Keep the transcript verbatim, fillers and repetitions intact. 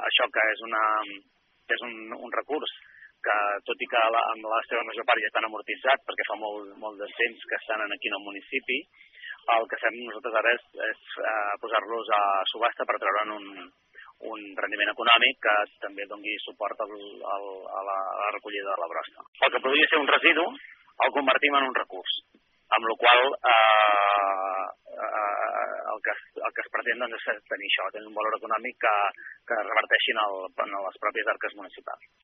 això que és, una, que és un, un recurs que, tot i que la, amb la seva major part ja estan amortitzats, perquè fa molt, molt de temps que estan aquí en el municipi, el que fem nosaltres ara és, és uh, posar-los a subhasta per treure'n un, un rendiment econòmic que també doni suport al, al, a, la, a la recollida de la brossa. El que podria ser un residu el convertim en un recurs, amb la qual eh, eh, el, que es, el que es pretén doncs, és tenir això, tenir un valor econòmic que, que reverteixin el, en les pròpies arques municipals.